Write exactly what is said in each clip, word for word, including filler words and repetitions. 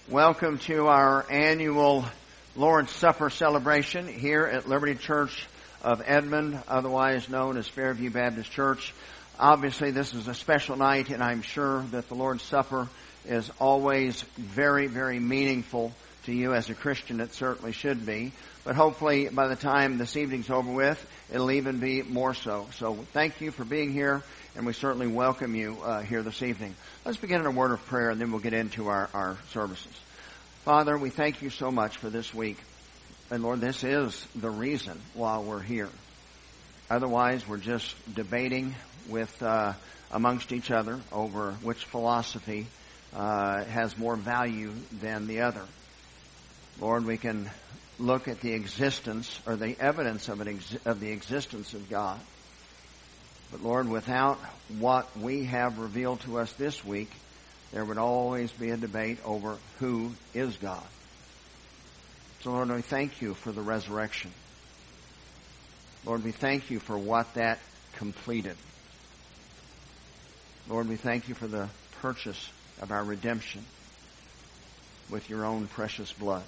Welcome to our annual Lord's Supper celebration here at Liberty Church of Edmond, otherwise known as Fairview Baptist Church. Obviously, this is a special night, and I'm sure that the Lord's Supper is always very, very meaningful to you as a Christian. It certainly should be. But hopefully, by the time this evening's over with, it'll even be more so. So thank you for being here, and we certainly welcome you uh, here this evening. Let's begin in a word of prayer, and then we'll get into our, our services. Father, we thank you so much for this week. And Lord, this is the reason why we're here. Otherwise, we're just debating with uh, amongst each other over which philosophy uh, has more value than the other. Lord, we can look at the existence or the evidence of, an ex- of the existence of God. But Lord, without what we have revealed to us this week, there would always be a debate over who is God. So Lord, we thank you for the resurrection. Lord, we thank you for what that completed. Lord, we thank you for the purchase of our redemption with your own precious blood.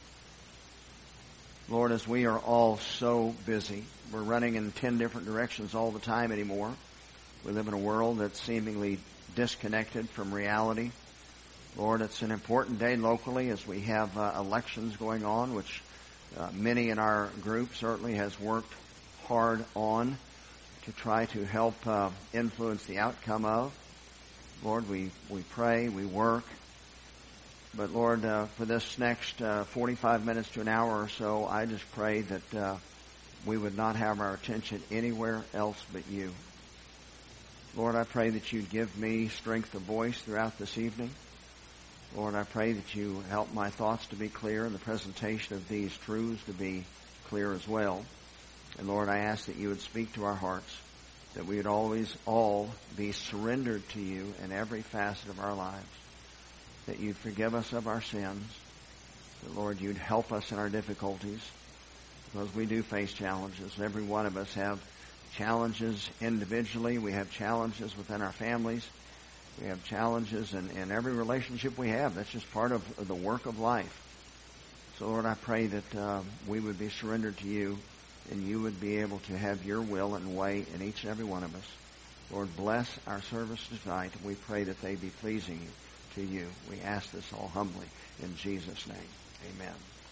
Lord, as we are all so busy, we're running in ten different directions all the time anymore. We live in a world that's seemingly disconnected from reality. Lord, it's an important day locally as we have uh, elections going on, which uh, many in our group certainly has worked hard on to try to help uh, influence the outcome of. Lord, we, we pray, we work. But Lord, uh, for this next uh, forty-five minutes to an hour or so, I just pray that uh, we would not have our attention anywhere else but you. Lord, I pray that you'd give me strength of voice throughout this evening. Lord, I pray that you help my thoughts to be clear and the presentation of these truths to be clear as well. And Lord, I ask that you would speak to our hearts, that we would always all be surrendered to you in every facet of our lives, that you'd forgive us of our sins, that, Lord, you'd help us in our difficulties, because we do face challenges. Every one of us have challenges individually. We have challenges within our families. We have challenges in, in every relationship we have. That's just part of, of the work of life. So, Lord, I pray that uh, we would be surrendered to you, and you would be able to have your will and way in each and every one of us. Lord, bless our services tonight, and we pray that they be pleasing to you. We ask this all humbly in Jesus' name. Amen.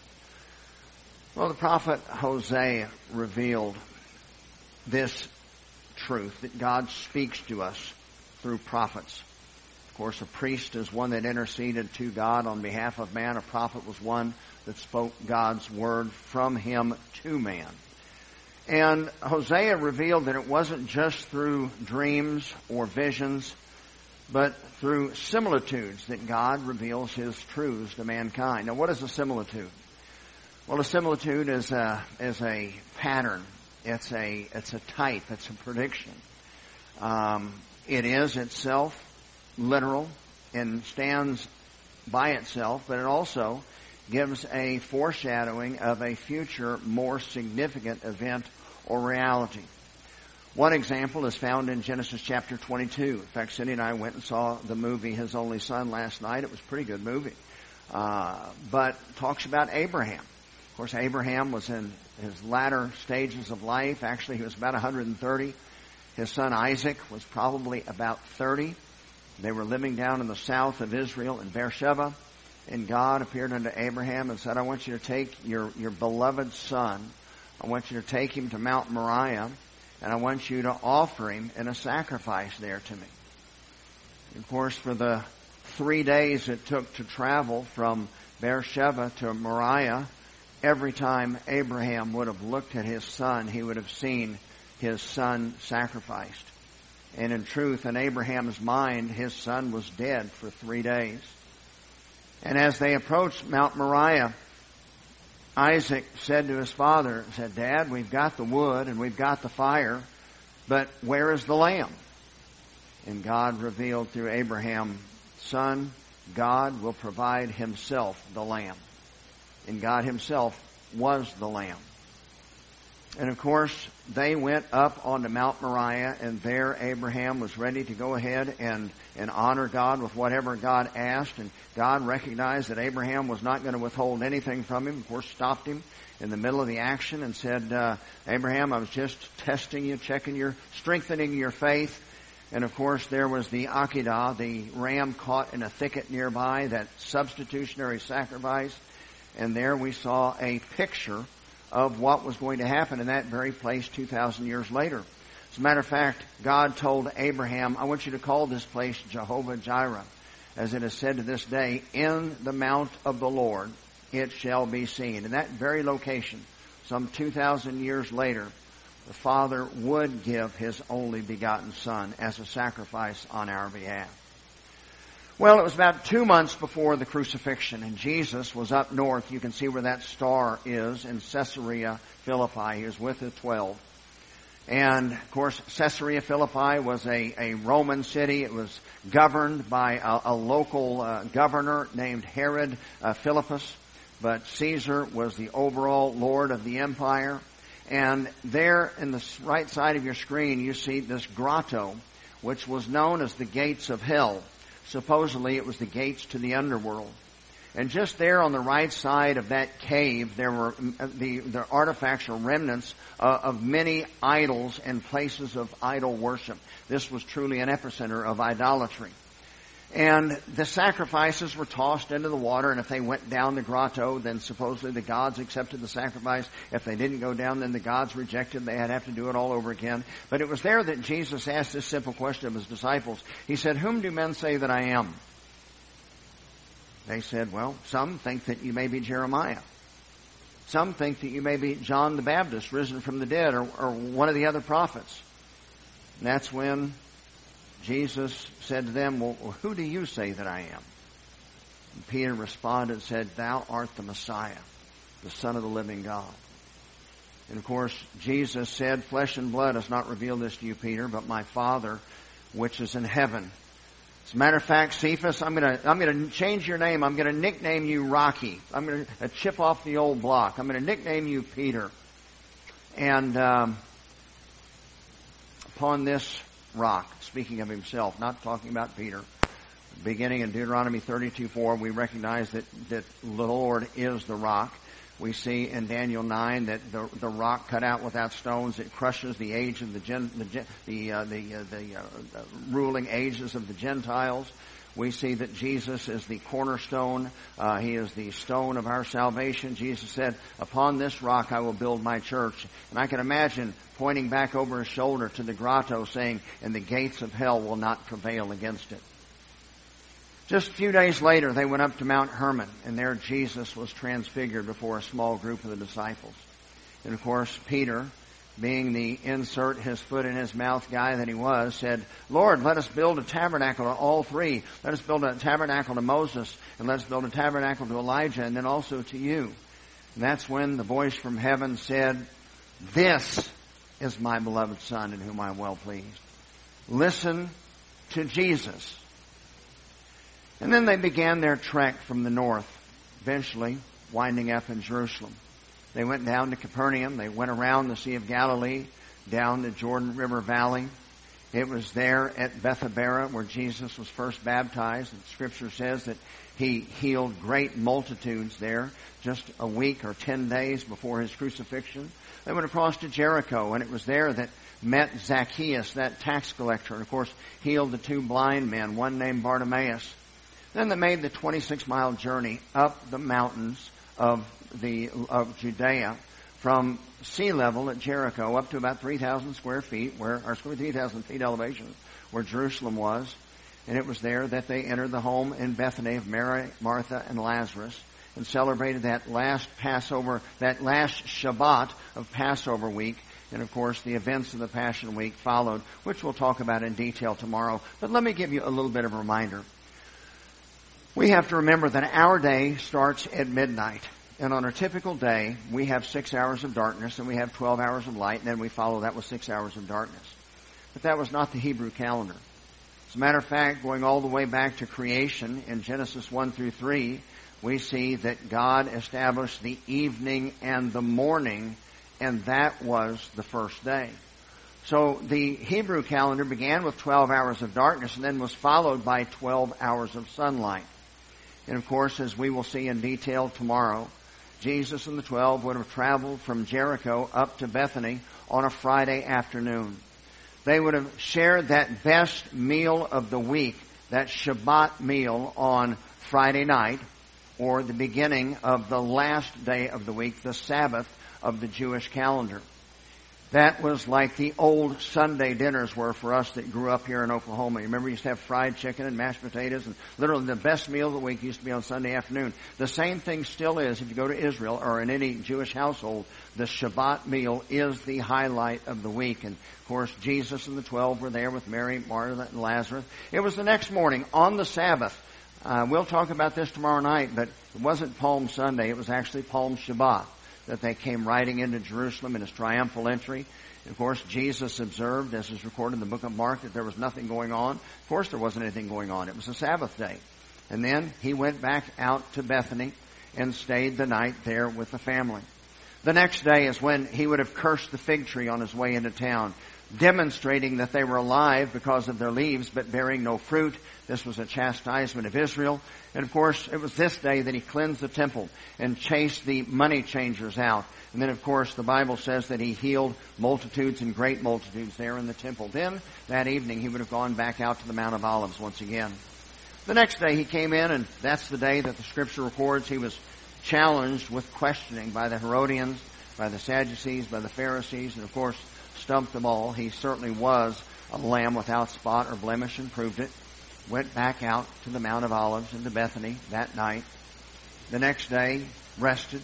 Well, the prophet Hosea revealed this truth, that God speaks to us through prophets. Of course, a priest is one that interceded to God on behalf of man. A prophet was one that spoke God's word from him to man. And Hosea revealed that it wasn't just through dreams or visions, but through similitudes that God reveals his truths to mankind. Now, what is a similitude? Well, a similitude is a, is a pattern. It's a, it's a type. It's a prediction. Um, it is itself literal and stands by itself, but it also gives a foreshadowing of a future, more significant event or reality. One example is found in Genesis chapter twenty-two. In fact, Cindy and I went and saw the movie His Only Son last night. It was a pretty good movie. Uh, but talks about Abraham. Of course, Abraham was in his latter stages of life. Actually, he was about one hundred thirty. His son Isaac was probably about thirty. They were living down in the south of Israel in Beersheba. And God appeared unto Abraham and said, I want you to take your, your beloved son. I want you to take him to Mount Moriah. And I want you to offer him in a sacrifice there to me. And of course, for the three days it took to travel from Beersheba to Moriah, every time Abraham would have looked at his son, he would have seen his son sacrificed. And in truth, in Abraham's mind, his son was dead for three days. And as they approached Mount Moriah, Isaac said to his father, said, Dad, we've got the wood and we've got the fire, but where is the lamb? And God revealed through Abraham, Son, God will provide himself the lamb. And God himself was the lamb. And of course, they went up onto Mount Moriah, and there Abraham was ready to go ahead and, and honor God with whatever God asked. And God recognized that Abraham was not going to withhold anything from him. Of course, stopped him in the middle of the action and said, uh, Abraham, I was just testing you, checking your, strengthening your faith. And of course, there was the Akedah, the ram caught in a thicket nearby, that substitutionary sacrifice. And there we saw a picture of what was going to happen in that very place two thousand years later. As a matter of fact, God told Abraham, I want you to call this place Jehovah Jireh. As it is said to this day, in the mount of the Lord it shall be seen. In that very location, some two thousand years later, the Father would give His only begotten Son as a sacrifice on our behalf. Well, it was about two months before the crucifixion, and Jesus was up north. You can see where that star is in Caesarea Philippi. He was with the twelve. And, of course, Caesarea Philippi was a, a Roman city. It was governed by a, a local uh, governor named Herod uh, Philippus. But Caesar was the overall lord of the empire. And there in the right side of your screen, you see this grotto, which was known as the Gates of Hell. Supposedly it was the gates to the underworld. And just there on the right side of that cave, there were the, the artifacts or remnants uh, of many idols and places of idol worship. This was truly an epicenter of idolatry. And the sacrifices were tossed into the water, and if they went down the grotto, then supposedly the gods accepted the sacrifice. If they didn't go down, then the gods rejected. They'd have to do it all over again. But it was there that Jesus asked this simple question of His disciples. He said, whom do men say that I am? They said, well, some think that you may be Jeremiah. Some think that you may be John the Baptist, risen from the dead, or, or one of the other prophets. And that's when Jesus said to them, well, who do you say that I am? And Peter responded and said, thou art the Messiah, the Son of the living God. And of course, Jesus said, flesh and blood has not revealed this to you, Peter, but my Father which is in heaven. As a matter of fact, Cephas, I'm going to I'm going to change your name. I'm going to nickname you Rocky. I'm going to chip off the old block. I'm going to nickname you Peter. And um, upon this rock, speaking of himself, not talking about Peter, beginning in Deuteronomy thirty-two four, we recognize that, that the Lord is the rock. We see in Daniel nine that the the rock cut out without stones, it crushes the age of the gen, the the uh, the, uh, the uh, uh, ruling ages of the Gentiles. We see that Jesus is the cornerstone. Uh, he is the stone of our salvation. Jesus said, upon this rock I will build my church. And I can imagine pointing back over his shoulder to the grotto saying, and the gates of hell will not prevail against it. Just a few days later, they went up to Mount Hermon, and there Jesus was transfigured before a small group of the disciples. And of course, Peter, being the insert his foot in his mouth guy that he was, said, Lord, let us build a tabernacle to all three. Let us build a tabernacle to Moses, and let us build a tabernacle to Elijah, and then also to you. And that's when the voice from heaven said, this is my beloved Son in whom I am well pleased. Listen to Jesus. And then they began their trek from the north, eventually winding up in Jerusalem. They went down to Capernaum. They went around the Sea of Galilee, down the Jordan River Valley. It was there at Bethabara where Jesus was first baptized. And Scripture says that He healed great multitudes there just a week or ten days before His crucifixion. They went across to Jericho, and it was there that met Zacchaeus, that tax collector, and of course healed the two blind men, one named Bartimaeus. Then they made the twenty-six mile journey up the mountains of the of Judea from sea level at Jericho up to about three thousand square feet, where or three thousand feet elevation, where Jerusalem was. And it was there that they entered the home in Bethany of Mary, Martha, and Lazarus, and celebrated that last Passover, that last Shabbat of Passover week. And of course, the events of the Passion Week followed, which we'll talk about in detail tomorrow. But let me give you a little bit of a reminder. We have to remember that our day starts at midnight. And on a typical day, we have six hours of darkness, and we have twelve hours of light, and then we follow that with six hours of darkness. But that was not the Hebrew calendar. As a matter of fact, going all the way back to creation in Genesis one through three, we see that God established the evening and the morning and that was the first day. So the Hebrew calendar began with twelve hours of darkness and then was followed by twelve hours of sunlight. And of course, as we will see in detail tomorrow, Jesus and the twelve would have traveled from Jericho up to Bethany on a Friday afternoon. They would have shared that best meal of the week, that Shabbat meal on Friday night, or the beginning of the last day of the week, the Sabbath of the Jewish calendar. That was like the old Sunday dinners were for us that grew up here in Oklahoma. You remember we used to have fried chicken and mashed potatoes, and literally the best meal of the week used to be on Sunday afternoon. The same thing still is if you go to Israel or in any Jewish household. The Shabbat meal is the highlight of the week. And of course, Jesus and the twelve were there with Mary, Martha, and Lazarus. It was the next morning on the Sabbath. Uh, we'll talk about this tomorrow night, but it wasn't Palm Sunday. It was actually Palm Shabbat that they came riding into Jerusalem in his triumphal entry. And of course, Jesus observed, as is recorded in the book of Mark, that there was nothing going on. Of course, there wasn't anything going on. It was a Sabbath day. And then he went back out to Bethany and stayed the night there with the family. The next day is when he would have cursed the fig tree on his way into town, demonstrating that they were alive because of their leaves, but bearing no fruit. This was a chastisement of Israel. And of course, it was this day that he cleansed the temple and chased the money changers out. And then, of course, the Bible says that he healed multitudes and great multitudes there in the temple. Then, that evening, he would have gone back out to the Mount of Olives once again. The next day he came in, and that's the day that the Scripture records he was challenged with questioning by the Herodians, by the Sadducees, by the Pharisees, and of course, stumped them all. He certainly was a lamb without spot or blemish and proved it. Went back out to the Mount of Olives and to Bethany that night. The next day, rested.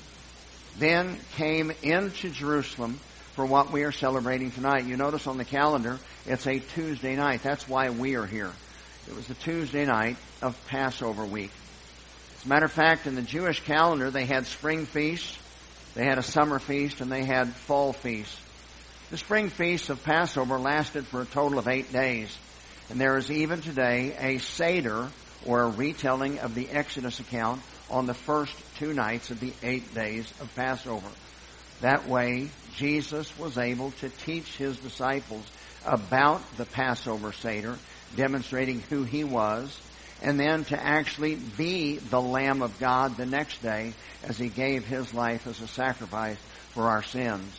Then came into Jerusalem for what we are celebrating tonight. You notice on the calendar, it's a Tuesday night. That's why we are here. It was the Tuesday night of Passover week. As a matter of fact, in the Jewish calendar, they had spring feasts, they had a summer feast, and they had fall feasts. The spring feast of Passover lasted for a total of eight days. And there is even today a Seder, or a retelling of the Exodus account, on the first two nights of the eight days of Passover. That way, Jesus was able to teach his disciples about the Passover Seder, demonstrating who he was, and then to actually be the Lamb of God the next day as he gave his life as a sacrifice for our sins.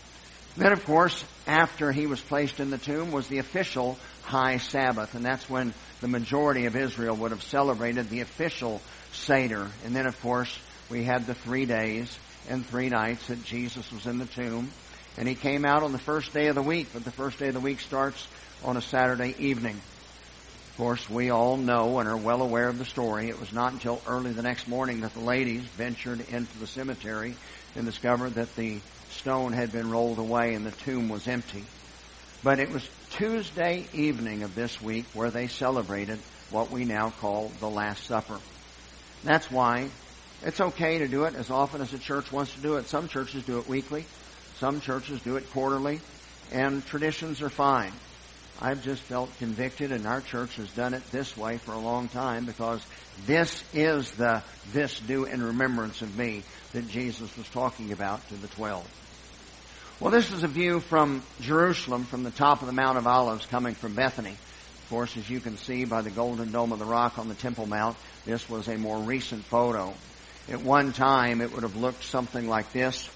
Then, of course, after he was placed in the tomb was the official High Sabbath, and that's when the majority of Israel would have celebrated the official Seder. And then, of course, we had the three days and three nights that Jesus was in the tomb. And he came out on the first day of the week, but the first day of the week starts on a Saturday evening. Of course, we all know and are well aware of the story. It was not until early the next morning that the ladies ventured into the cemetery and discovered that the stone had been rolled away and the tomb was empty. But it was Tuesday evening of this week where they celebrated what we now call the Last Supper. That's why it's okay to do it as often as the church wants to do it. Some churches do it weekly. Some churches do it quarterly. And traditions are fine. I've just felt convicted, and our church has done it this way for a long time because this is the this do in remembrance of me that Jesus was talking about to the twelve. Well, this is a view from Jerusalem, from the top of the Mount of Olives, coming from Bethany. Of course, as you can see by the golden dome of the rock on the Temple Mount, this was a more recent photo. At one time, it would have looked something like this,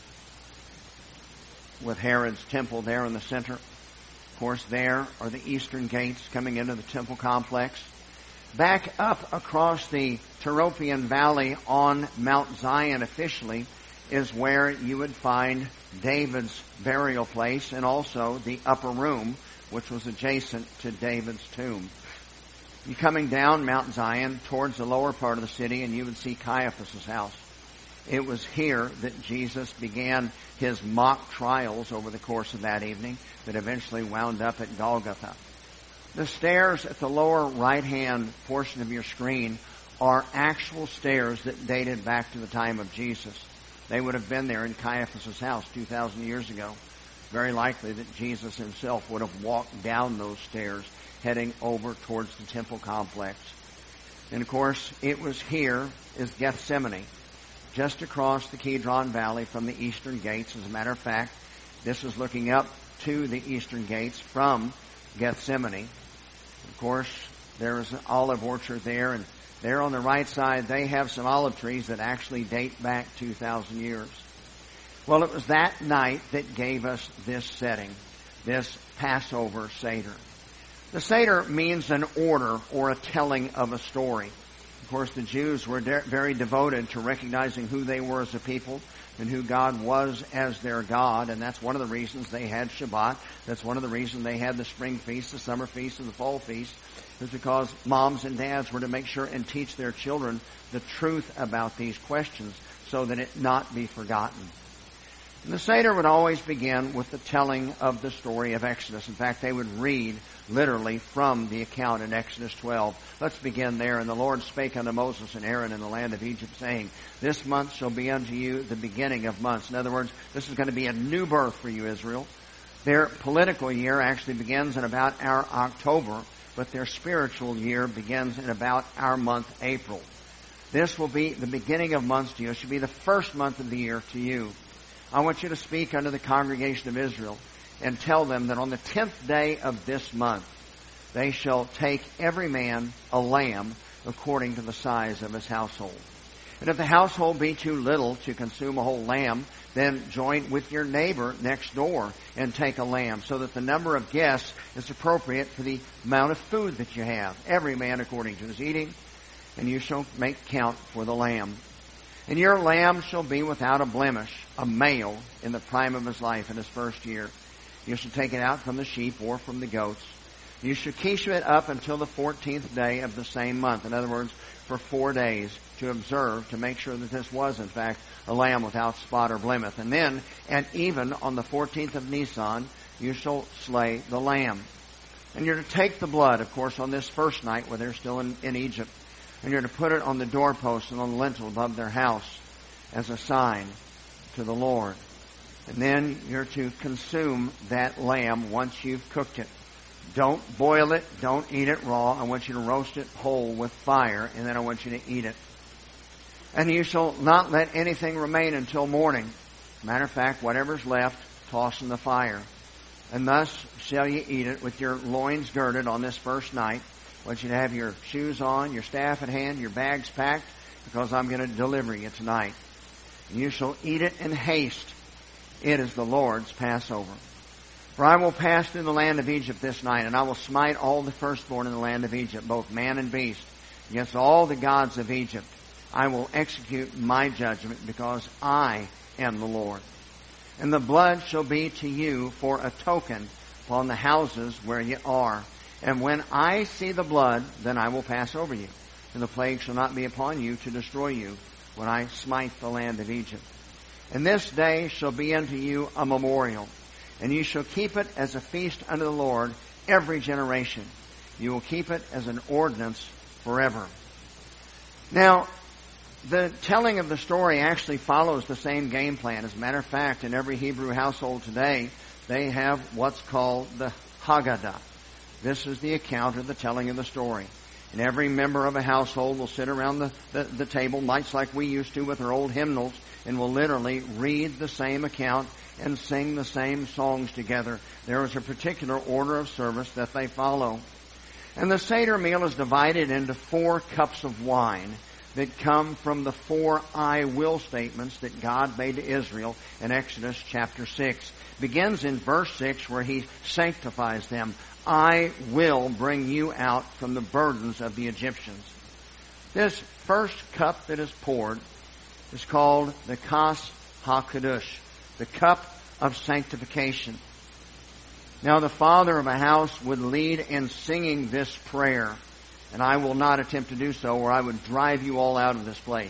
with Herod's temple there in the center. Of course, there are the eastern gates coming into the temple complex. Back up across the Tyropoeon Valley on Mount Zion officially is where you would find David's burial place and also the upper room, which was adjacent to David's tomb. You're coming down Mount Zion towards the lower part of the city and you would see Caiaphas' house. It was here that Jesus began his mock trials over the course of that evening that eventually wound up at Golgotha. The stairs at the lower right-hand portion of your screen are actual stairs that dated back to the time of Jesus. They would have been there in Caiaphas' house two thousand years ago. Very likely that Jesus himself would have walked down those stairs heading over towards the temple complex. And of course, it was here is Gethsemane, just across the Kidron Valley from the eastern gates. As a matter of fact, This is looking up to the eastern gates from Gethsemane. Of course, there is an olive orchard there, and there on the right side, they have some olive trees that actually date back two thousand years. Well, it was that night that gave us this setting, this Passover Seder. The Seder means an order or a telling of a story. Of course, the Jews were de- very devoted to recognizing who they were as a people and who God was as their God, and that's one of the reasons they had Shabbat. That's one of the reasons they had the spring feast, the summer feast, and the fall feast. It was because moms and dads were to make sure and teach their children the truth about these questions so that it not be forgotten. And the Seder would always begin with the telling of the story of Exodus. In fact, they would read literally from the account in Exodus twelve. Let's begin there. And the Lord spake unto Moses and Aaron in the land of Egypt, saying, This month shall be unto you the beginning of months. In other words, this is going to be a new birth for you, Israel. Their political year actually begins in about our October, but their spiritual year begins in about our month April. This will be the beginning of months to you. It should be the first month of the year to you. I want you to speak unto the congregation of Israel and tell them that on the tenth day of this month they shall take every man a lamb according to the size of his household. And if the household be too little to consume a whole lamb, then join with your neighbor next door and take a lamb, so that the number of guests is appropriate for the amount of food that you have, every man according to his eating, and you shall make count for the lamb. And your lamb shall be without a blemish, a male in the prime of his life in his first year. You shall take it out from the sheep or from the goats. You shall keep it up until the fourteenth day of the same month. In other words, for four days to observe, to make sure that this was, in fact, a lamb without spot or blemish. And then, and even on the fourteenth of Nisan, you shall slay the lamb. And you're to take the blood, of course, on this first night where they're still in, in Egypt. And you're to put it on the doorpost and on the lintel above their house as a sign to the Lord. And then you're to consume that lamb once you've cooked it. Don't boil it. Don't eat it raw. I want you to roast it whole with fire, and then I want you to eat it. And you shall not let anything remain until morning. Matter of fact, whatever's left, toss in the fire. And thus shall you eat it with your loins girded on this first night. I want you to have your shoes on, your staff at hand, your bags packed, because I'm going to deliver you tonight. And you shall eat it in haste. It is the Lord's Passover. For I will pass through the land of Egypt this night, and I will smite all the firstborn in the land of Egypt, both man and beast, against all the gods of Egypt. I will execute my judgment, because I am the Lord. And the blood shall be to you for a token upon the houses where ye are. And when I see the blood, then I will pass over you. And the plague shall not be upon you to destroy you when I smite the land of Egypt. And this day shall be unto you a memorial. And you shall keep it as a feast unto the Lord every generation. You will keep it as an ordinance forever. Now, the telling of the story actually follows the same game plan. As a matter of fact, in every Hebrew household today, they have what's called the Haggadah. This is the account of the telling of the story. And every member of a household will sit around the, the, the table, much like we used to with our old hymnals, and will literally read the same account and sing the same songs together. There is a particular order of service that they follow. And the Seder meal is divided into four cups of wine that come from the four I will statements that God made to Israel in Exodus chapter six. Begins in verse six where He sanctifies them. I will bring you out from the burdens of the Egyptians. This first cup that is poured is called the Kas HaKadosh, the cup of sanctification. Now the father of a house would lead in singing this prayer, and I will not attempt to do so, or I would drive you all out of this place.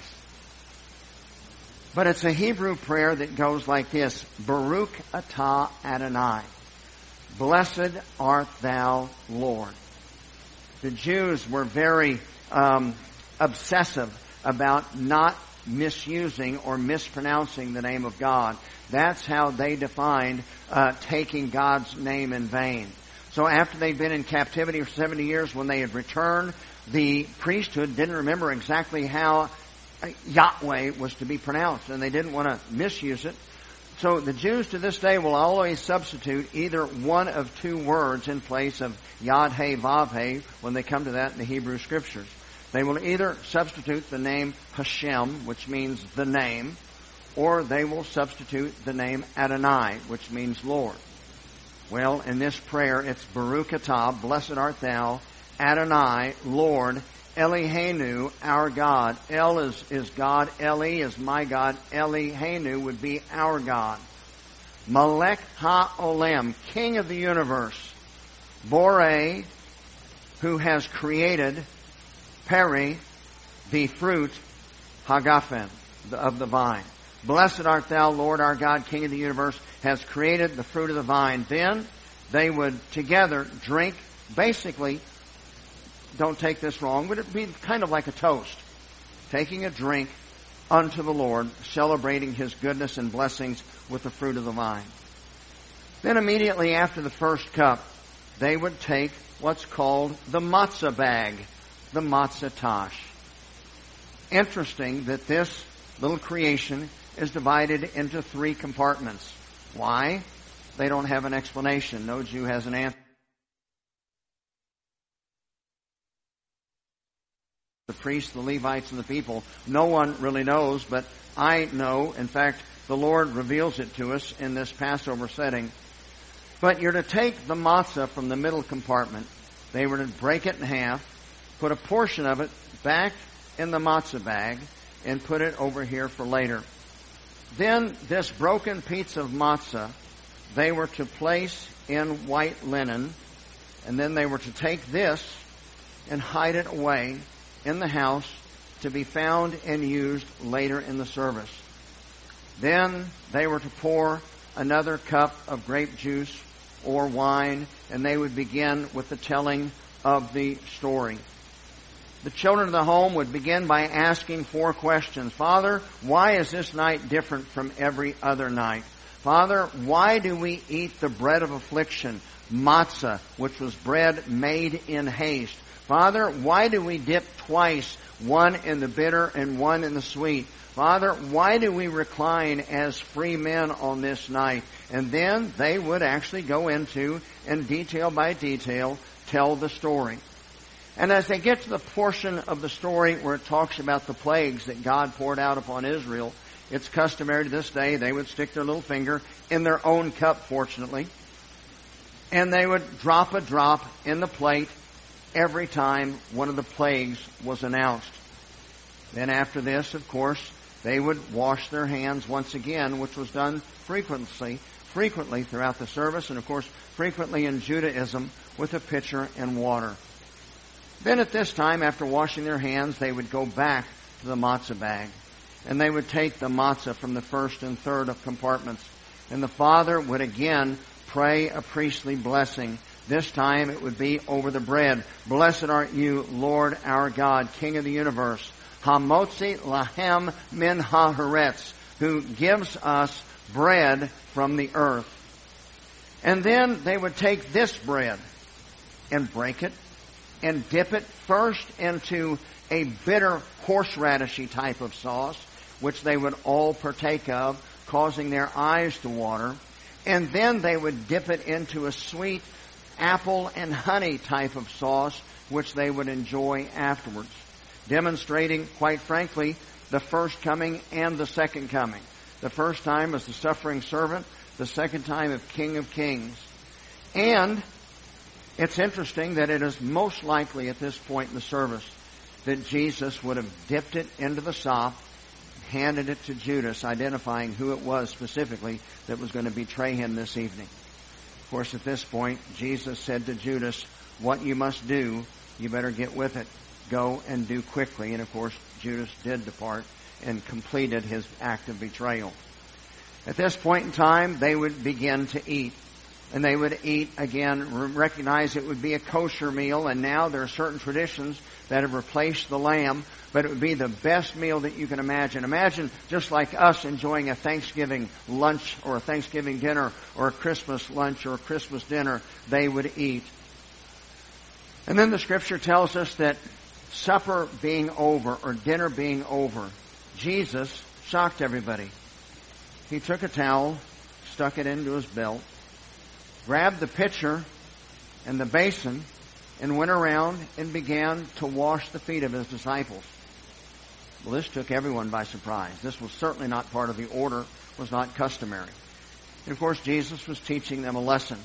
But it's a Hebrew prayer that goes like this: Baruch atah Adonai. Blessed art thou, Lord. The Jews were very um, obsessive about not misusing or mispronouncing the name of God. That's how they defined uh, taking God's name in vain. So after they'd been in captivity for seventy years, when they had returned, the priesthood didn't remember exactly how Yahweh was to be pronounced, and they didn't want to misuse it. So the Jews to this day will always substitute either one of two words in place of Yod He Vav He when they come to that in the Hebrew Scriptures. They will either substitute the name Hashem, which means the name, or they will substitute the name Adonai, which means Lord. Well, in this prayer, it's Baruch Atah, blessed art thou, Adonai, Lord, Eloheinu, our God. El is, is God. Eli is my God. Eloheinu would be our God. Melech HaOlam, King of the universe. Borei, who has created, Peri, the fruit, Hagafen, of the vine. Blessed art thou, Lord our God, King of the universe, has created the fruit of the vine. Then they would together drink, basically, don't take this wrong, but it would be kind of like a toast. Taking a drink unto the Lord, celebrating His goodness and blessings with the fruit of the vine. Then immediately after the first cup, they would take what's called the matzah bag, the matzah tash. Interesting that this little creation is divided into three compartments. Why? They don't have an explanation. No Jew has an answer. The priests, the Levites, and the people. No one really knows, but I know. In fact, the Lord reveals it to us in this Passover setting. But you're to take the matzah from the middle compartment. They were to break it in half, put a portion of it back in the matzah bag, and put it over here for later. Then this broken piece of matzah, they were to place in white linen, and then they were to take this and hide it away in the house to be found and used later in the service. Then they were to pour another cup of grape juice or wine, and they would begin with the telling of the story. The children of the home would begin by asking four questions. Father, why is this night different from every other night? Father, why do we eat the bread of affliction, matzah, which was bread made in haste? Father, why do we dip twice, one in the bitter and one in the sweet? Father, why do we recline as free men on this night? And then they would actually go into, and detail by detail, tell the story. And as they get to the portion of the story where it talks about the plagues that God poured out upon Israel, it's customary to this day, they would stick their little finger in their own cup, fortunately, and they would drop a drop in the plate every time one of the plagues was announced. Then after this, of course, they would wash their hands once again, which was done frequently, frequently throughout the service, and of course, frequently in Judaism with a pitcher and water. Then at this time, after washing their hands, they would go back to the matzah bag, and they would take the matzah from the first and third of compartments, and the father would again pray a priestly blessing. This time it would be over the bread. Blessed art you, Lord our God, King of the universe, Hamotzi lahem min haaretz, who gives us bread from the earth. And then they would take this bread and break it and dip it first into a bitter horseradishy type of sauce, which they would all partake of, causing their eyes to water. And then they would dip it into a sweet apple and honey type of sauce, which they would enjoy afterwards, demonstrating, quite frankly, the first coming and the second coming. The first time as the suffering servant, the second time as King of Kings. And it's interesting that it is most likely at this point in the service that Jesus would have dipped it into the sop, handed it to Judas, identifying who it was specifically that was going to betray him this evening. Of course, at this point, Jesus said to Judas, what you must do, you better get with it. Go and do quickly. And of course, Judas did depart and completed his act of betrayal. At this point in time, they would begin to eat. And they would eat, again, recognize it would be a kosher meal, and now there are certain traditions that have replaced the lamb, but it would be the best meal that you can imagine. Imagine just like us enjoying a Thanksgiving lunch or a Thanksgiving dinner or a Christmas lunch or a Christmas dinner, they would eat. And then the Scripture tells us that supper being over or dinner being over, Jesus shocked everybody. he took a towel, stuck it into his belt, grabbed the pitcher and the basin, and went around and began to wash the feet of his disciples. Well, this took everyone by surprise. This was certainly not part of the order, was not customary. And of course, Jesus was teaching them a lesson.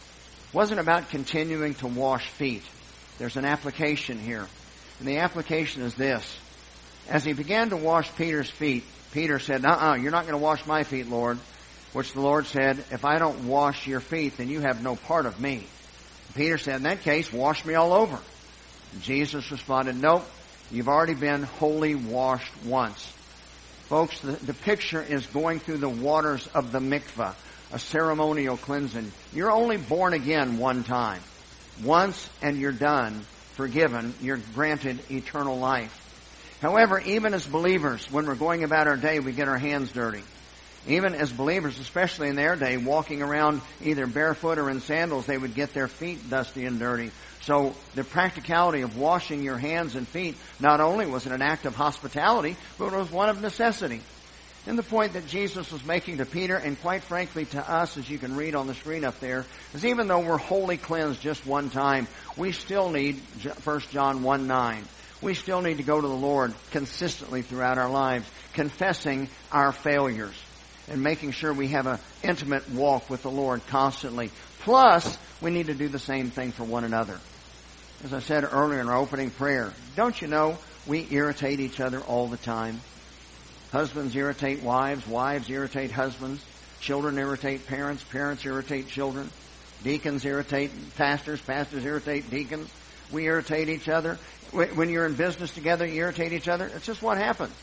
It wasn't about continuing to wash feet. There's an application here. And the application is this. As he began to wash Peter's feet, Peter said, uh-uh, you're not going to wash my feet, Lord. Which the Lord said, if I don't wash your feet, then you have no part of me. Peter said, in that case, wash me all over. And Jesus responded, nope, you've already been wholly washed once. Folks, the, the picture is going through the waters of the mikvah, a ceremonial cleansing. You're only born again one time. Once and you're done, forgiven, you're granted eternal life. However, even as believers, when we're going about our day, we get our hands dirty. Even as believers, especially in their day, walking around either barefoot or in sandals, they would get their feet dusty and dirty. So the practicality of washing your hands and feet not only was it an act of hospitality, but it was one of necessity. And the point that Jesus was making to Peter, and quite frankly to us, as you can read on the screen up there, is even though we're wholly cleansed just one time, we still need First John one nine. We still need to go to the Lord consistently throughout our lives, confessing our failures and making sure we have an intimate walk with the Lord constantly. Plus, we need to do the same thing for one another. As I said earlier in our opening prayer, don't you know we irritate each other all the time? Husbands irritate wives, wives irritate husbands, children irritate parents, parents irritate children, deacons irritate pastors, pastors irritate deacons. We irritate each other. When you're in business together, you irritate each other. It's just what happens.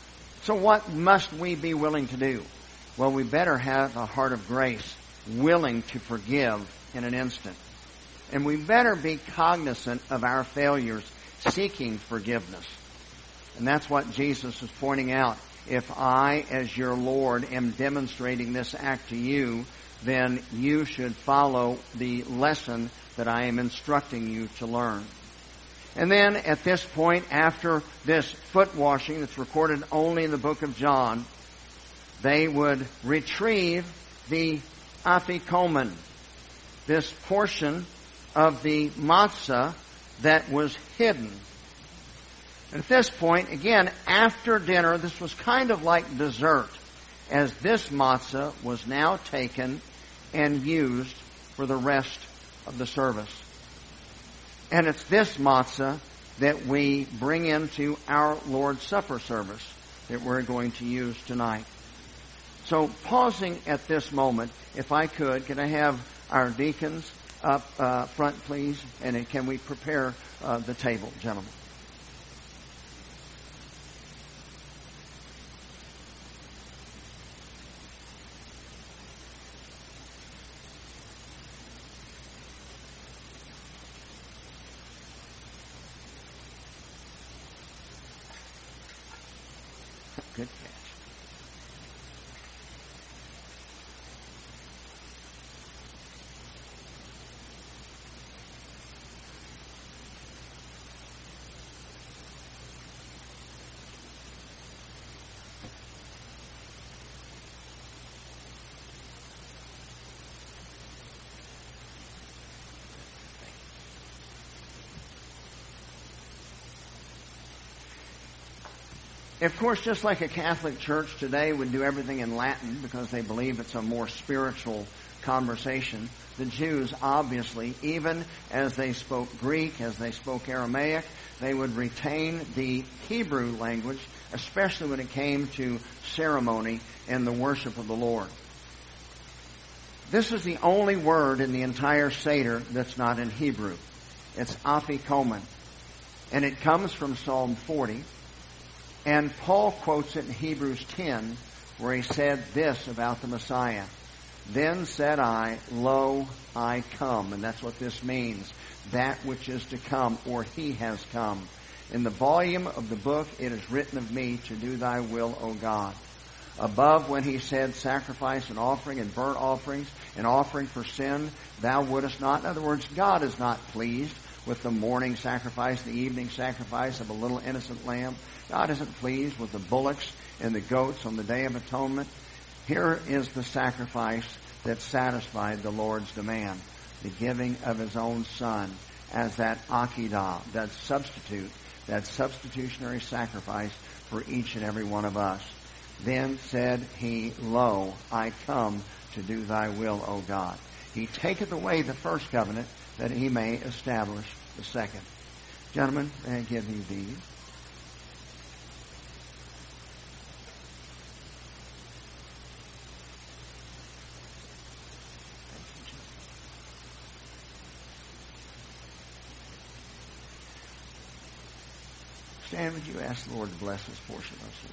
So what must we be willing to do? Well, we better have a heart of grace, willing to forgive in an instant. And we better be cognizant of our failures, seeking forgiveness. And that's what Jesus is pointing out. If I, as your Lord, am demonstrating this act to you, then you should follow the lesson that I am instructing you to learn. And then at this point, after this foot washing that's recorded only in the book of John, they would retrieve the afikomen, this portion of the matzah that was hidden. And at this point, again, after dinner, this was kind of like dessert, as this matzah was now taken and used for the rest of the service. And it's this matzah that we bring into our Lord's Supper service that we're going to use tonight. So pausing at this moment, if I could, can I have our deacons up uh, front, please? And can we prepare uh, the table, gentlemen? Good catch. Of course, just like a Catholic church today would do everything in Latin because they believe it's a more spiritual conversation, the Jews obviously, even as they spoke Greek, as they spoke Aramaic, they would retain the Hebrew language, especially when it came to ceremony and the worship of the Lord. This is the only word in the entire Seder that's not in Hebrew. It's afikomen. And it comes from Psalm forty. And Paul quotes it in Hebrews ten, where he said this about the Messiah. Then said I, lo, I come. And that's what this means. That which is to come, or he has come. In the volume of the book it is written of me to do thy will, O God. Above when he said sacrifice and offering and burnt offerings and offering for sin, thou wouldest not. In other words, God is not pleased with the morning sacrifice, the evening sacrifice of a little innocent lamb. God isn't pleased with the bullocks and the goats on the Day of Atonement. Here is the sacrifice that satisfied the Lord's demand, the giving of his own Son as that Akedah, that substitute, that substitutionary sacrifice for each and every one of us. Then said he, Lo, I come to do thy will, O God. He taketh away the first covenant that he may establish the second. Gentlemen, may I give you these? Stan, would you ask the Lord to bless this portion of us?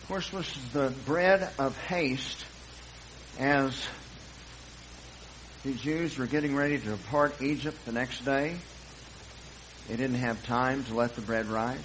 Of course, this is the bread of haste as the Jews were getting ready to depart Egypt the next day. They didn't have time to let the bread rise.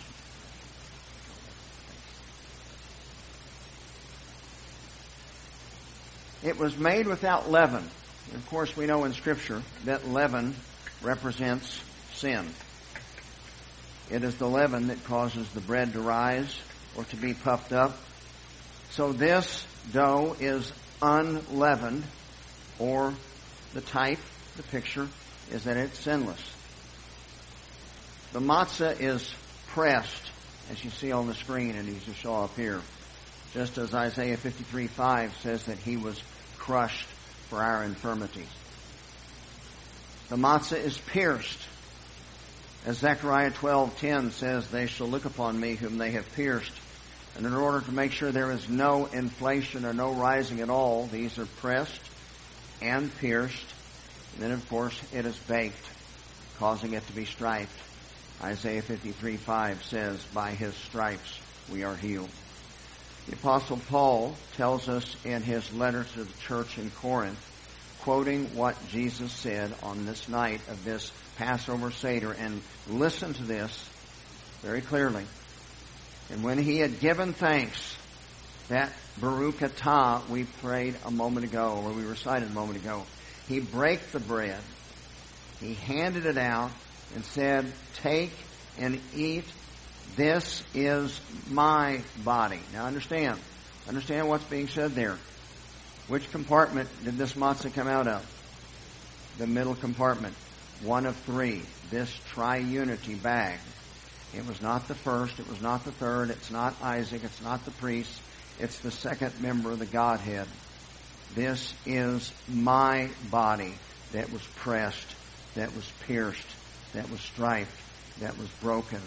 It was made without leaven. And of course, we know in Scripture that leaven represents sin. It is the leaven that causes the bread to rise or to be puffed up. So this dough is unleavened, or the type, the picture, is that it's sinless. The matzah is pressed, as you see on the screen and as you saw up here. Just as Isaiah fifty-three five says that he was crushed for our infirmities. The matzah is pierced. As Zechariah twelve ten says, they shall look upon me whom they have pierced. And in order to make sure there is no inflation or no rising at all, these are pressed and pierced. And then, of course, it is baked, causing it to be striped. Isaiah fifty-three five says, by his stripes we are healed. The Apostle Paul tells us in his letter to the church in Corinth, quoting what Jesus said on this night of this Passover Seder, and listen to this very clearly. And when he had given thanks, that Baruch atah we prayed a moment ago, or we recited a moment ago, he brake the bread, he handed it out, and said, take and eat. This is my body. Now understand. Understand what's being said there. Which compartment did this matzah come out of? The middle compartment. One of three. This tri-unity bag. It was not the first. It was not the third. It's not Isaac. It's not the priest. It's the second member of the Godhead. This is my body that was pressed, that was pierced, that was striped, that was broken.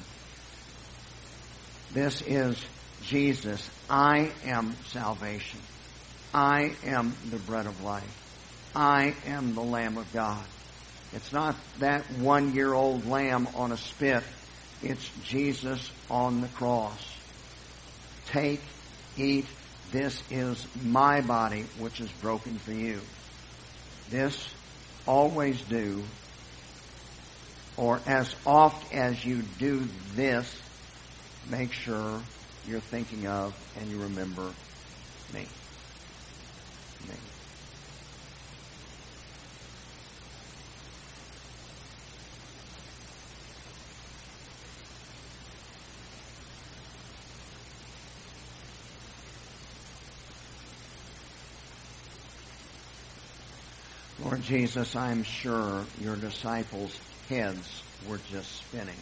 This is Jesus. I am salvation. I am the bread of life. I am the Lamb of God. It's not that one-year-old lamb on a spit. It's Jesus on the cross. Take, eat. This is my body, which is broken for you. This always do, or as oft as you do this, make sure you're thinking of and you remember me. Me. Lord Jesus, I'm sure your disciples' heads were just spinning.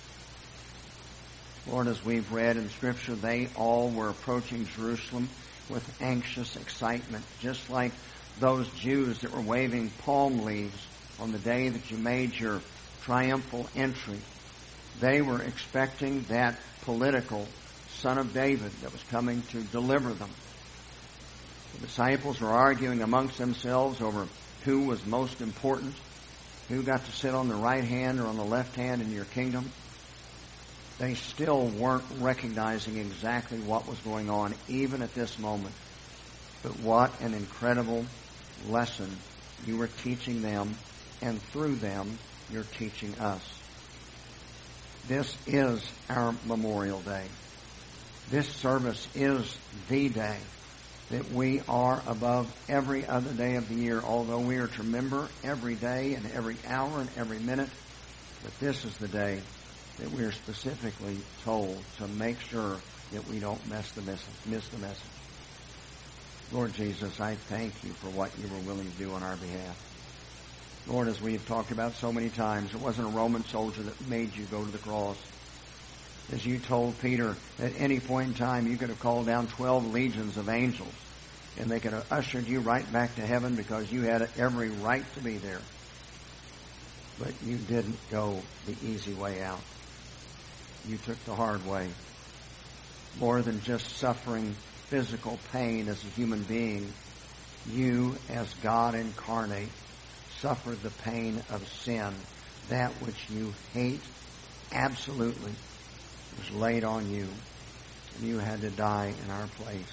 Lord, as we've read in Scripture, they all were approaching Jerusalem with anxious excitement, just like those Jews that were waving palm leaves on the day that you made your triumphal entry. They were expecting that political son of David that was coming to deliver them. The disciples were arguing amongst themselves over who was most important, who got to sit on the right hand or on the left hand in your kingdom. They still weren't recognizing exactly what was going on, even at this moment. But what an incredible lesson you were teaching them, and through them, you're teaching us. This is our Memorial Day. This service is the day that we are above every other day of the year, although we are to remember every day and every hour and every minute. But this is the day that we are specifically told to make sure that we don't miss the message. Miss the message. Lord Jesus, I thank you for what you were willing to do on our behalf. Lord, as we have talked about so many times, it wasn't a Roman soldier that made you go to the cross. As you told Peter, at any point in time you could have called down twelve legions of angels, and they could have ushered you right back to heaven because you had every right to be there. But you didn't go the easy way out. You took the hard way. More than just suffering physical pain as a human being, you, as God incarnate, suffered the pain of sin. That which you hate absolutely was laid on you. and you had to die in our place.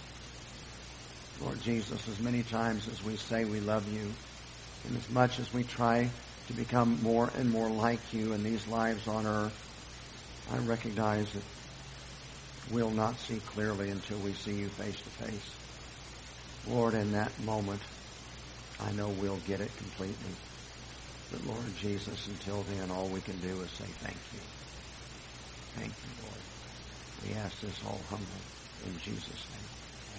Lord Jesus, as many times as we say we love you, and as much as we try to become more and more like you in these lives on earth, I recognize that we'll not see clearly until we see you face to face. Lord, in that moment, I know we'll get it completely. But Lord Jesus, until then, all we can do is say thank you. Thank you, Lord. We ask this all humbly in Jesus' name.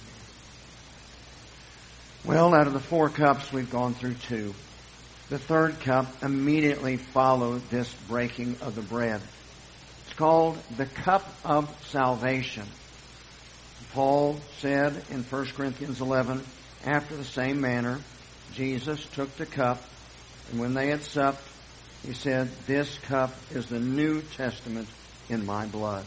Amen. Well, out of the four cups, we've gone through two. The third cup immediately followed this breaking of the bread. It's called the cup of salvation. Paul said in First Corinthians eleven, after the same manner, Jesus took the cup, and when they had supped, he said, this cup is the New Testament in my blood.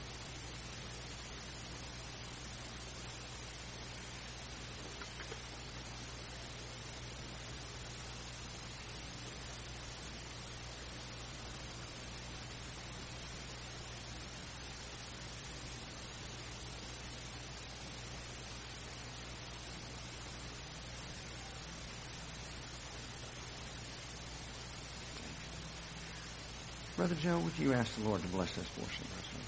Brother Joe, would you ask the Lord to bless this portion of our sermon?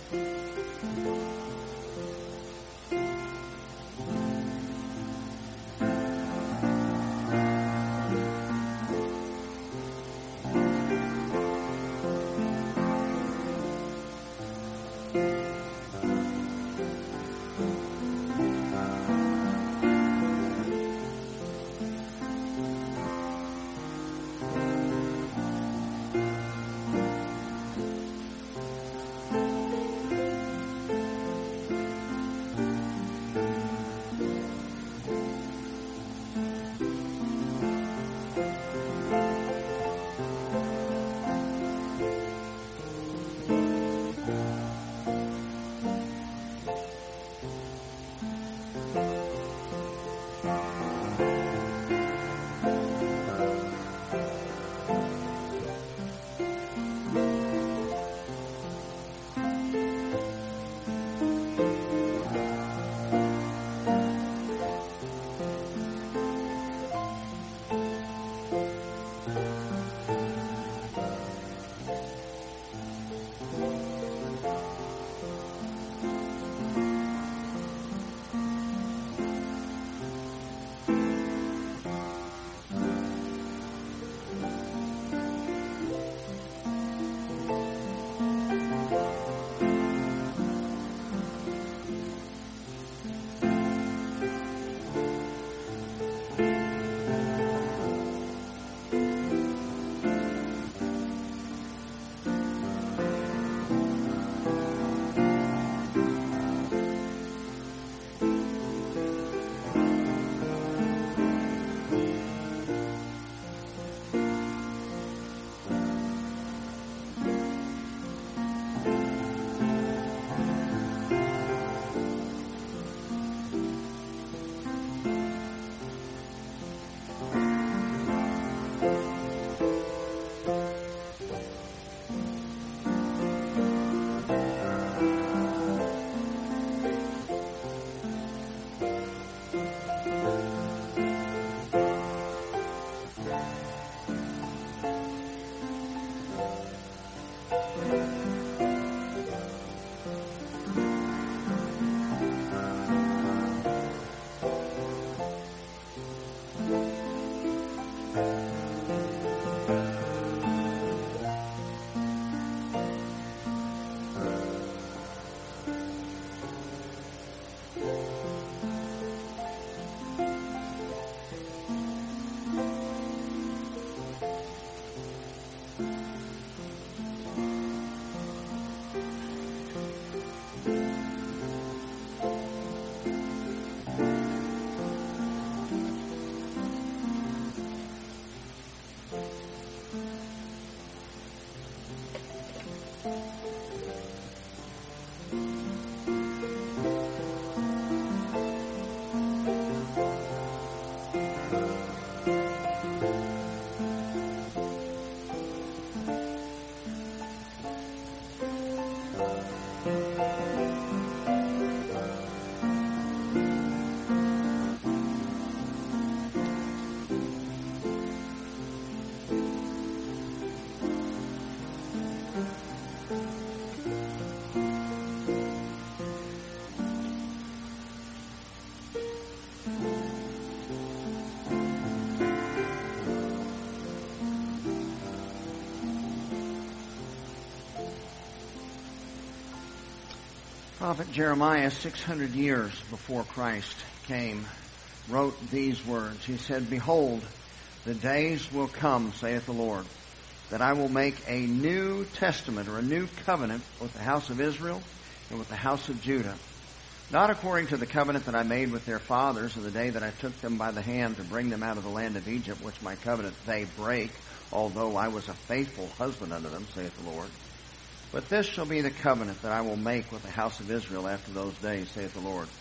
Prophet Jeremiah, six hundred years before Christ came, wrote these words. He said, "Behold, the days will come, saith the Lord, that I will make a new testament," or a new covenant, with the house of Israel and with the house of Judah, not according to the covenant that I made with their fathers in the day that I took them by the hand to bring them out of the land of Egypt, which my covenant they break, although I was a faithful husband unto them, saith the Lord. But this shall be the covenant that I will make with the house of Israel after those days, saith the Lord.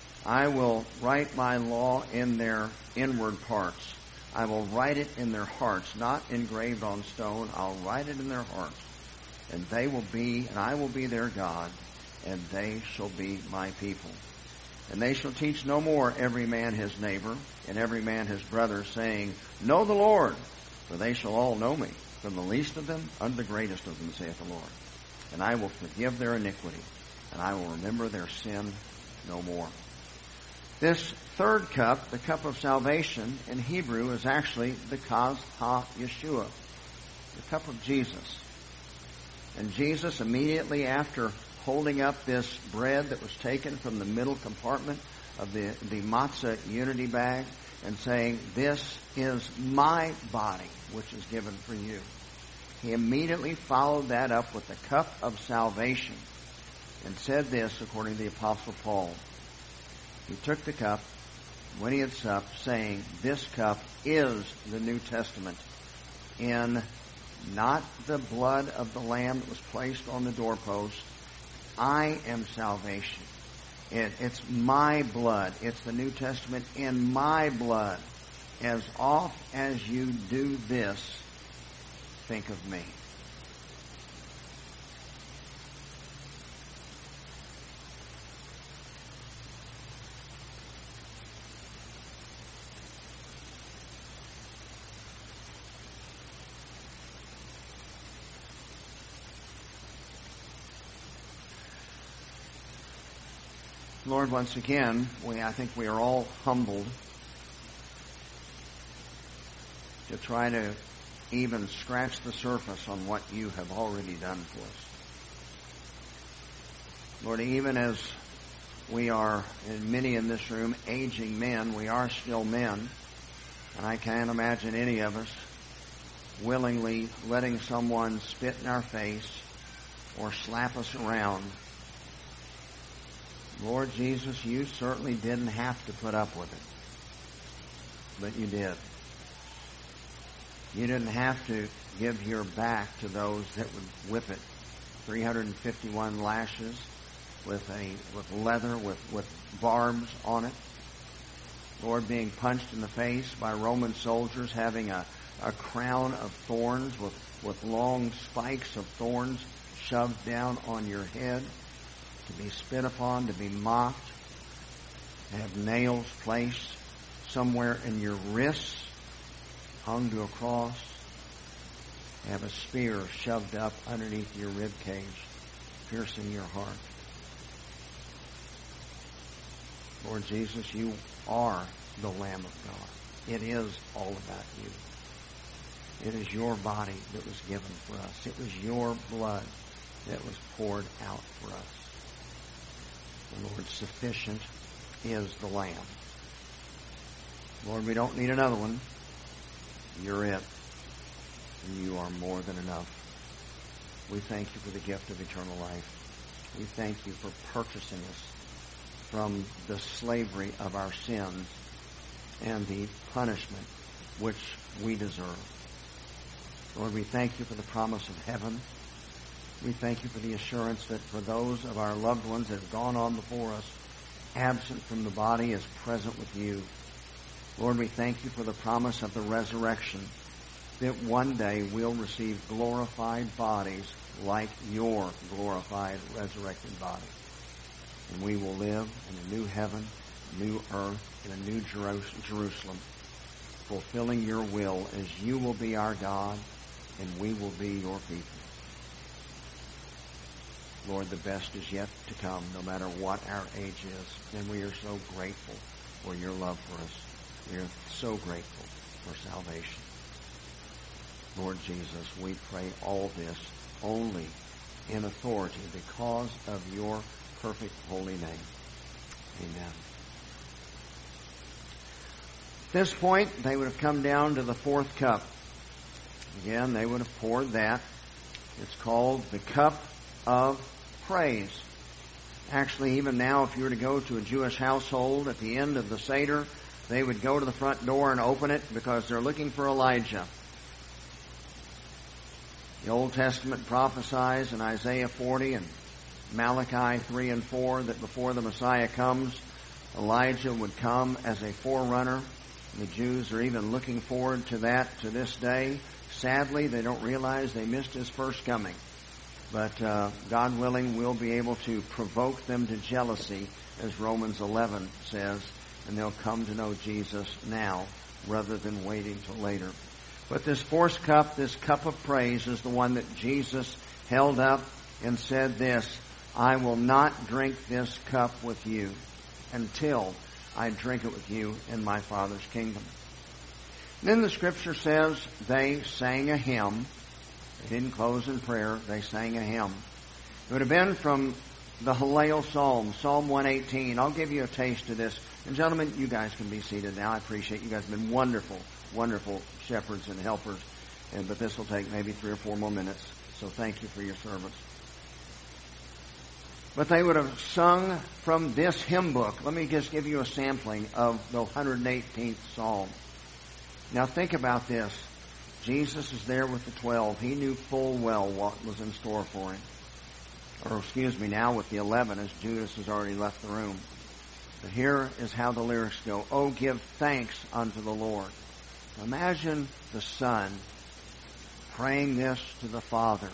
I will write my law in their inward parts. I will write it in their hearts, not engraved on stone. I'll write it in their hearts. And they will be, and I will be their God, and they shall be my people. And they shall teach no more every man his neighbor, and every man his brother, saying, Know the Lord, for they shall all know me, from the least of them unto the greatest of them, saith the Lord. and I will forgive their iniquity, and I will remember their sin no more. This third cup, the cup of salvation, in Hebrew is actually the Kaz Ha-Yeshua, the cup of Jesus. And Jesus, immediately after holding up this bread that was taken from the middle compartment of the, the matzah unity bag and saying, "This is my body, which is given for you," he immediately followed that up with the cup of salvation and said this, according to the Apostle Paul. He took the cup when he had supped, saying, "This cup is the New Testament in not the blood of the Lamb that was placed on the doorpost. I am salvation. It, it's my blood. It's the New Testament in my blood. As oft as you do this, think of me." Lord, once again, we, I think we are all humbled to try to even scratch the surface on what you have already done for us. Lord, even as we are, and many in this room, aging men, we are still men, and I can't imagine any of us willingly letting someone spit in our face or slap us around. Lord Jesus, you certainly didn't have to put up with it, but you did. You didn't have to give your back to those that would whip it. three hundred fifty-one lashes with a with leather, with, with barbs on it. Lord, being punched in the face by Roman soldiers, having a, a crown of thorns with, with long spikes of thorns shoved down on your head, to be spit upon, to be mocked, to have nails placed somewhere in your wrists, hung to a cross, to have a spear shoved up underneath your rib cage, piercing your heart. Lord Jesus, you are the Lamb of God. It is all about you. It is your body that was given for us. It was your blood that was poured out for us. Lord, sufficient is the Lamb. Lord, we don't need another one. You're it. And you are more than enough. We thank you for the gift of eternal life. We thank you for purchasing us from the slavery of our sins and the punishment which we deserve. Lord, we thank you for the promise of heaven. We thank you for the assurance that for those of our loved ones that have gone on before us, absent from the body is present with you. Lord, we thank you for the promise of the resurrection, that one day we'll receive glorified bodies like your glorified resurrected body. And we will live in a new heaven, a new earth, in a new Jerusalem, fulfilling your will as you will be our God and we will be your people. Lord, the best is yet to come, no matter what our age is. And we are so grateful for your love for us. We are so grateful for salvation. Lord Jesus, we pray all this only in authority because of your perfect holy name. Amen. At this point, they would have come down to the fourth cup. Again, they would have poured that. It's called the cup of praise. Actually, even now, if you were to go to a Jewish household at the end of the Seder, they would go to the front door and open it because they're looking for Elijah. The Old Testament prophesies in Isaiah forty and Malachi three and four that before the Messiah comes, Elijah would come as a forerunner. The Jews are even looking forward to that to this day. Sadly, they don't realize they missed his first coming. But uh, God willing, we'll be able to provoke them to jealousy, as Romans eleven says, and they'll come to know Jesus now rather than waiting till later. But this fourth cup, this cup of praise, is the one that Jesus held up and said this, I will not drink this cup with you until I drink it with you in my Father's kingdom. Then the scripture says they sang a hymn. They didn't close in prayer. They sang a hymn. It would have been from the Hallel Psalm, Psalm one eighteen. I'll give you a taste of this. And gentlemen, you guys can be seated now. I appreciate you guys have been wonderful, wonderful shepherds and helpers. And, but this will take maybe three or four more minutes. So thank you for your service. But they would have sung from this hymn book. Let me just give you a sampling of the one hundred eighteenth Psalm. Now think about this. Jesus is there with the twelve. He knew full well what was in store for him. Or excuse me, now with the eleven, as Judas has already left the room. But here is how the lyrics go. Oh, give thanks unto the Lord. Imagine the Son praying this to the Father.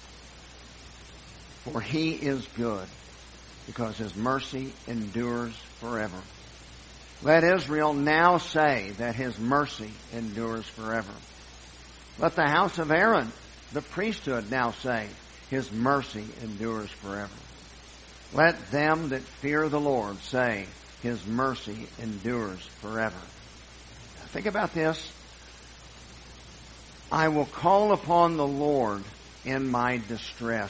For He is good, because His mercy endures forever. Let Israel now say that His mercy endures forever. Let the house of Aaron, the priesthood, now say, His mercy endures forever. Let them that fear the Lord say, His mercy endures forever. Now think about this. I will call upon the Lord in my distress.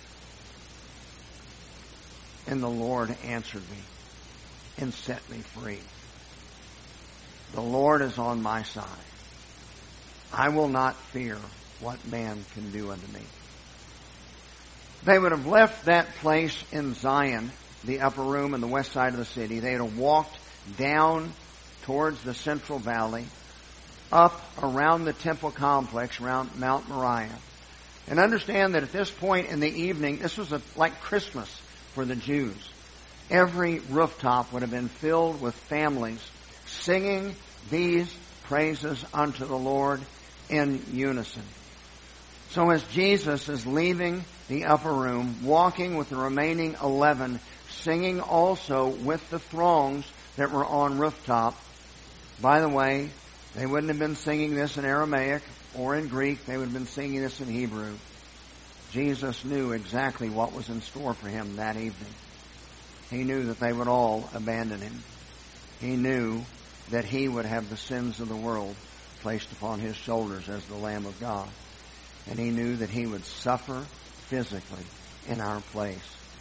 And the Lord answered me and set me free. The Lord is on my side. I will not fear what man can do unto me. They would have left that place in Zion, the upper room in the west side of the city. They would have walked down towards the Central Valley, up around the temple complex, around Mount Moriah. And understand that at this point in the evening, this was a, like Christmas for the Jews. Every rooftop would have been filled with families singing these praises unto the Lord in unison. So as Jesus is leaving the upper room, walking with the remaining eleven, singing also with the throngs that were on rooftop. By the way, they wouldn't have been singing this in Aramaic or in Greek. They would have been singing this in Hebrew. Jesus knew exactly what was in store for him that evening. He knew that they would all abandon him. He knew that he would have the sins of the world placed upon his shoulders as the Lamb of God. And he knew that he would suffer physically in our place.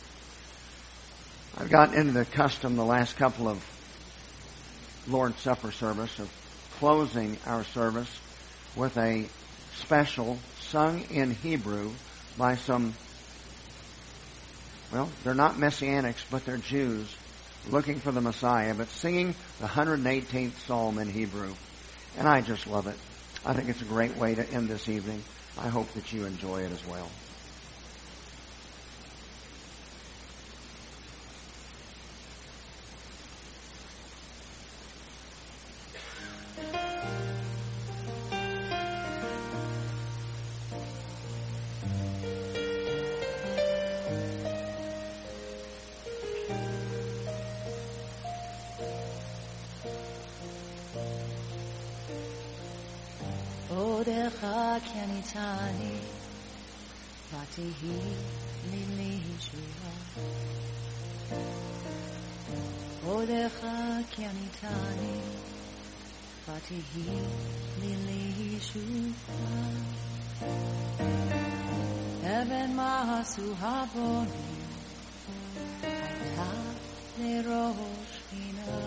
I've gotten into the custom the last couple of Lord's Supper service of closing our service with a special sung in Hebrew by some, well, they're not Messianics, but they're Jews looking for the Messiah, but singing the one hundred eighteenth Psalm in Hebrew. And I just love it. I think it's a great way to end this evening. I hope that you enjoy it as well. Tani, Vatihi Lili Shua. Odecha Kianitani, Vatihi Lili Shua. Even Mahasu Haboni, Aita Lerosh Hina.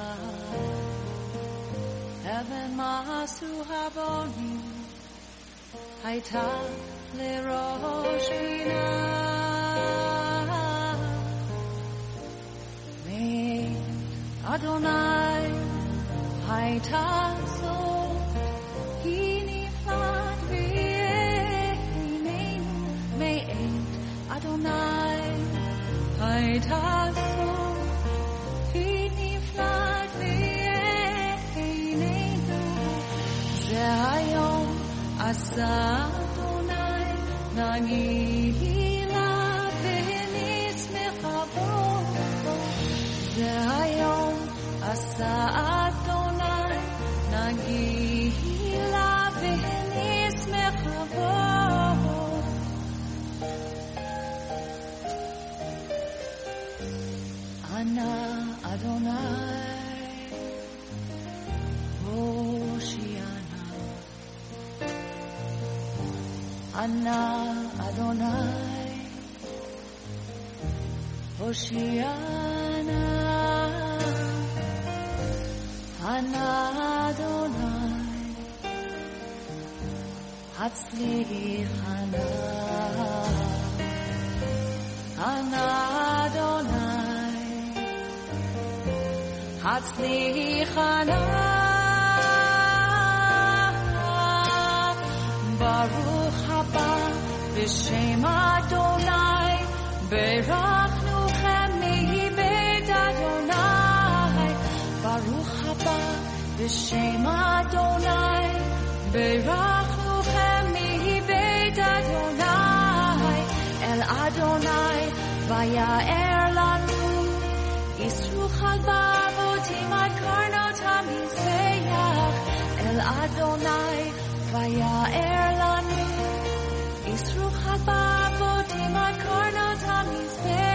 Even Mahasu Haboni. Hayta lerosh bina me Adonai hayta so hini flat v'einenu me'ed Adonai hayta so hini flat v'einenu zehayom Asa Adonai Nagila Benis Mechavo Zehayom Asa Adonai Nagila Benis Mechavo Ana Adonai, Hoshiana. Ana Adonai, Hoshiana. Ana Adonai, Hatzlichana. Ana Adonai, Hatzlichana. Baruch haba b'shem Adonai, berachnuchem mibeit Adonai. Baruch haba b'shem Adonai, berachnuchem mibeit Adonai. El Adonai vaya'er lanu, Yisru chag ba'avotim ad karnot hamizbeach. El Adonai vaya'er lanu, Yisru chag ba'avotim ad karnot hamizbeach.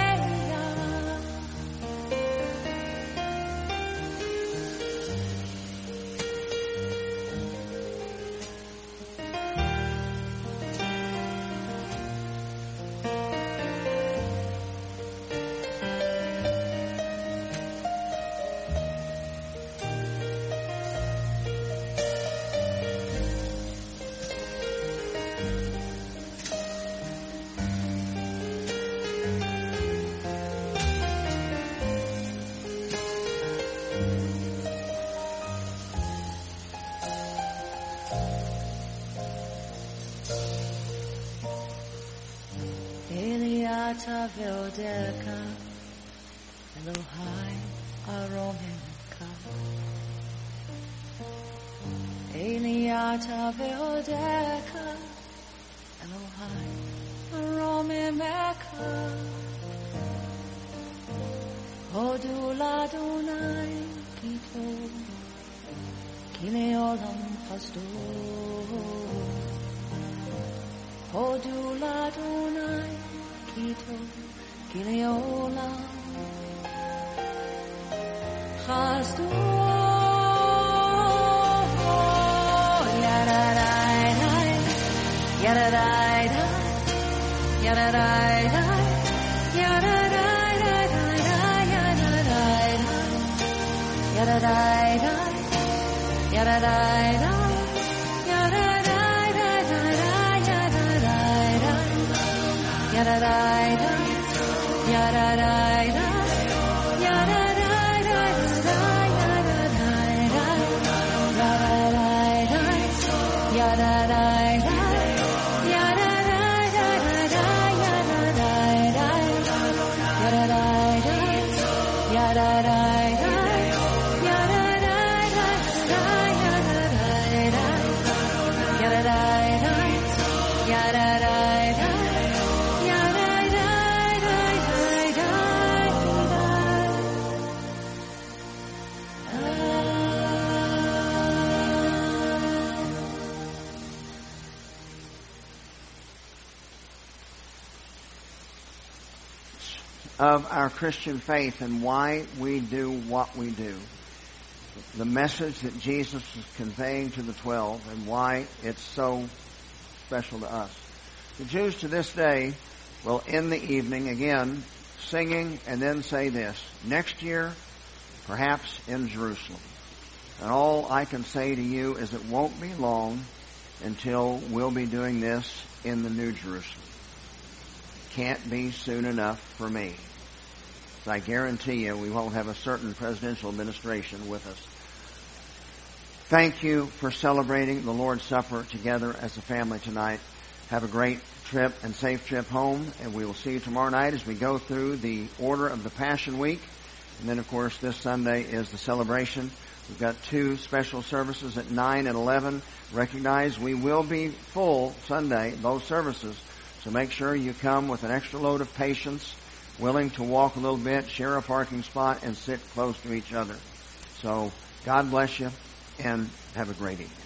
Eliata ve'odeka, Elohai aromeka. Eliata ve'odeka, Elohai aromeka. Hodu l'Adonai kito, ki le'olam chasdo. Hodu l'Adonai kito, ki le'olam chasdo. Yadadai, yadadai, yadadai, yadadai, yadadai, yadadai, yadadai. Yada-da-da, yada-da-da, yada-da-da, yada-da-da, yada-da-da, of our Christian faith and why we do what we do. The message that Jesus is conveying to the twelve and why it's so special to us. The Jews to this day will end the evening again singing and then say this, next year, perhaps in Jerusalem. And all I can say to you is it won't be long until we'll be doing this in the New Jerusalem. Can't be soon enough for me. So I guarantee you we won't have a certain presidential administration with us. Thank you for celebrating the Lord's Supper together as a family tonight. Have a great trip and safe trip home, and we will see you tomorrow night as we go through the order of the Passion Week. And then, of course, this Sunday is the celebration. We've got two special services at nine and eleven. Recognize we will be full Sunday, both services. So make sure you come with an extra load of patience, willing to walk a little bit, share a parking spot, and sit close to each other. So God bless you, and have a great evening.